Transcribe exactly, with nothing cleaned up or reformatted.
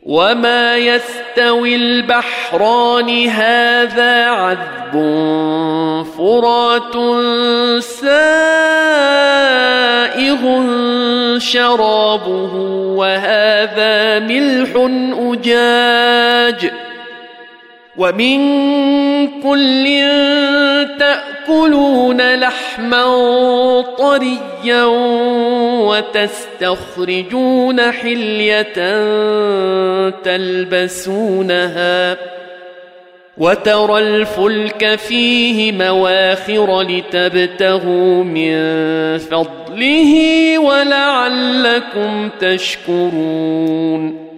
وما يستوي البحران هذا عذب فرات سائغ شرابه وهذا ملح أجاج ومن كل تأكلون لحما طريا وتستخرجون حلية تلبسونها وترى الفلك فيه مواخر لتبتغوا من فضله ولعلكم تشكرون